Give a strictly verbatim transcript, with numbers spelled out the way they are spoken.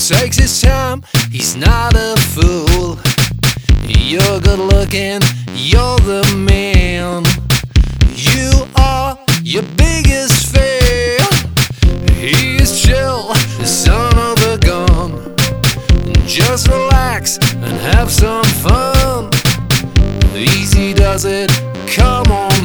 takes his time, he's not a fool. You're good looking, you're the man. You are your biggest fan. He is chill, the son of a gun. Just relax and have some fun. Easy does it, come on.